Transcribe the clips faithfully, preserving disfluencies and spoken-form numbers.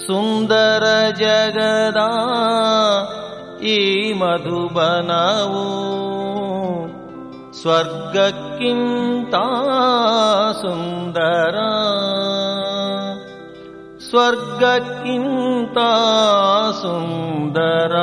ಸುಂದರ ಜಗದ ಈ ಮಧುಬನವು ಸ್ವರ್ಗಕ್ಕಿಂತ ಸುಂದರ, ಸ್ವರ್ಗಕ್ಕಿಂತ ಸುಂದರ.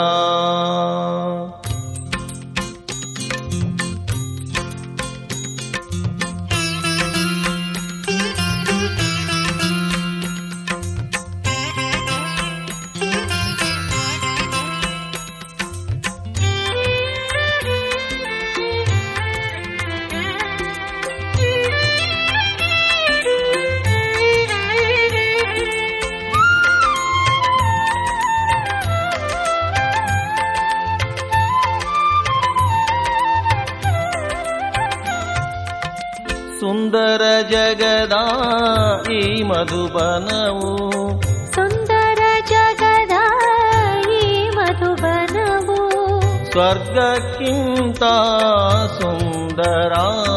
ಸುಂದರ ಜಗದ ಈ ಮಧುಬನವು, ಸುಂದರ ಜಗದ ಈ ಮಧುಬನವು ಸ್ವರ್ಗಕ್ಕಿಂತ ಸುಂದರ,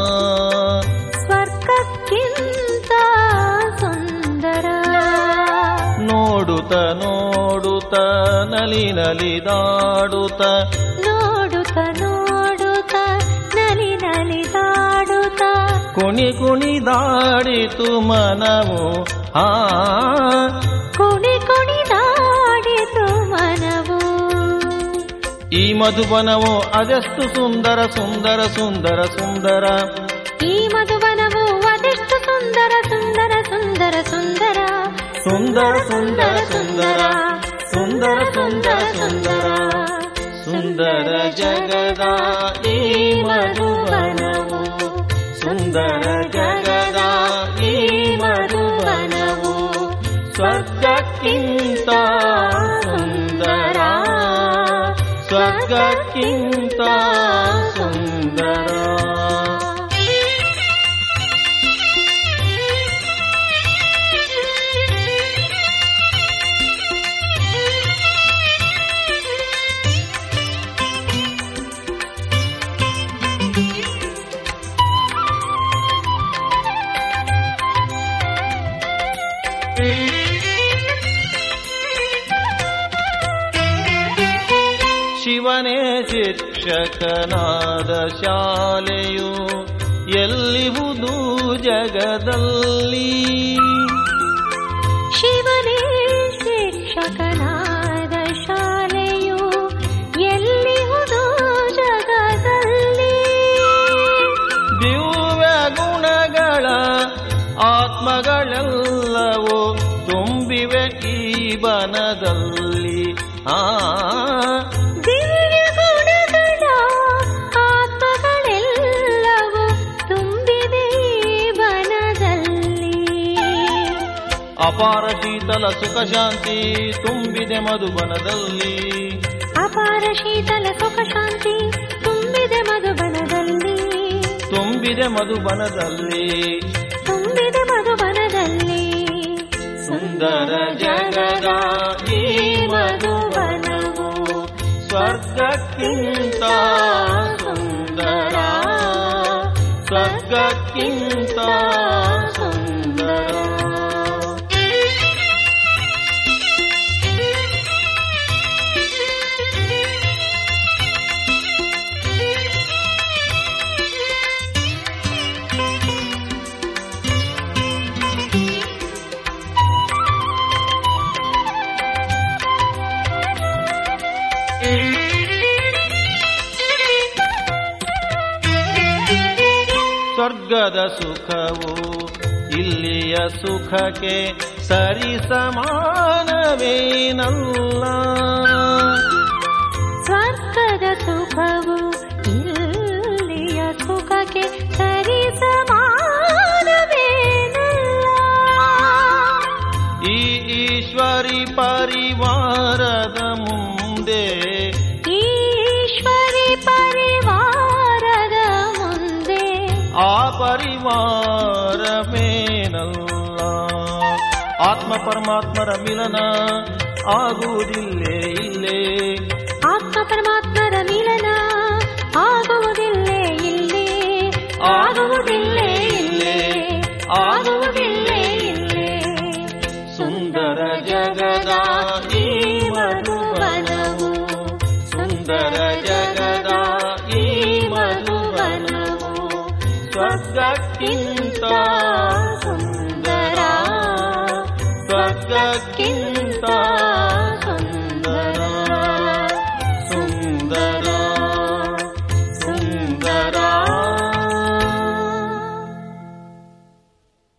ಸ್ವರ್ಗಕ್ಕಿಂತ ಸುಂದರ. ನೋಡುತ್ತ ನೋಡುತ್ತ ನಲಿ ನಲಿದಾಡುತ್ತ, ನೋಡುತ್ತ ನೋಡುತ್ತ ನಲಿ ನಲಿದಾಡುತ್ತ ಕುಣಿ ಕುಣಿದಾಡಿತು ಮನವು, ಆ ಕುಣಿ ಕುಣಿದಾಡಿತು ಮನವು. ಈ ಮಧುಬನವು ಅದೆಷ್ಟು ಸುಂದರ ಸುಂದರ ಸುಂದರ ಸುಂದರ. ಈ ಮಧುಬನವು ಅದೆಷ್ಟು ಸುಂದರ ಸುಂದರ ಸುಂದರ ಸುಂದರ. ಸುಂದರ ಸುಂದರ ಸುಂದರ ಸುಂದರ ಸುಂದರ ಸುಂದರ. ಸುಂದರ ಜಗದ ಈ ಮಧುಬನವು, ಸುಂದರ ಜಗದ ಈ ಮಧುಬನವು ಸ್ವರ್ಗಕ್ಕಿಂತ ಸುಂದರ, ಸ್ವರ್ಗಕ್ಕಿಂತ ಸುಂದರ. ಶಿವನೇ ಶಿಕ್ಷಕನಾದ ಶಾಲೆಯು ಎಲ್ಲಿಹುದು ಜಗದಲ್ಲಿ, ಶಿವನೇ ಶಿಕ್ಷಕನಾದ ಶಾಲೆಯು ಎಲ್ಲಿಹುದು ಜಗದಲ್ಲಿ. ದಿವ್ಯ ಗುಣಗಳ ಆತ್ಮಗಳೆಲ್ಲವೂ ತುಂಬಿವೆ ಈ ಬನದಲ್ಲಿ, ಆ ದಿವ್ಯ ಗುಣಗಳ ಆತ್ಮಗಳೆಲ್ಲವೂ ತುಂಬಿವೆ ಈ ಬನದಲ್ಲಿ. ಅಪಾರ ಶೀತಲ ಸುಖ ಶಾಂತಿ ತುಂಬಿದೆ ಮಧುಬನದಲ್ಲಿ, ಅಪಾರ ಶೀತಲ ಸುಖ ಶಾಂತಿ ತುಂಬಿದೆ ಮಧುಬನದಲ್ಲಿ, ತುಂಬಿದೆ ಮಧುಬನದಲ್ಲಿ, ತುಂಬಿದೆ ಮಧುಬನದಲ್ಲಿ. ಸುಂದರ ಜಗದ ಈ ಮಧುಬನವು ಸ್ವರ್ಗಕ್ಕಿಂತ ಸುಂದರ, ಸ್ವರ್ಗಕ್ಕಿಂತ ಸುಂದರ. ಸ್ವರ್ಗದ ಸುಖವು ಇಲ್ಲಿಯ ಸುಖಕ್ಕೆ ಸರಿ ಸಮಾನವೇನಲ್ಲ, ಸ್ವರ್ಗದ ಸುಖವು ಇಲ್ಲಿಯ ಸುಖಕ್ಕೆ ಸರಿ ಸಮಾನವೇನಲ್ಲ. ಈ ಈಶ್ವರಿ ಪರಿವಾರದ ಮುಂದೆ, ಈಶ್ವರಿ ಪರಿವಾರದ ಮುಂದೆ ಆ ಪರಿವಾರವೇನಲ್ಲ. ಆತ್ಮ ಪರಮಾತ್ಮರ ಮಿಲನ ಆಗುವುದಿಲ್ಲೇ ಇಲ್ಲೇ, ಆತ್ಮ ಪರಮಾತ್ಮರ ಮಿಲನ ಆಗುವುದಿಲ್ಲೇ ಇಲ್ಲೇ, ಆಗುವುದಿಲ್ಲೇ ಇಲ್ಲೇ, ಆಗುವುದಿಲ್ಲೇ ಇಲ್ಲೇ. ಸುಂದರ ಜಗದ ಸುಂದರ ಸ್ವರ್ಗಕ್ಕಿಂತ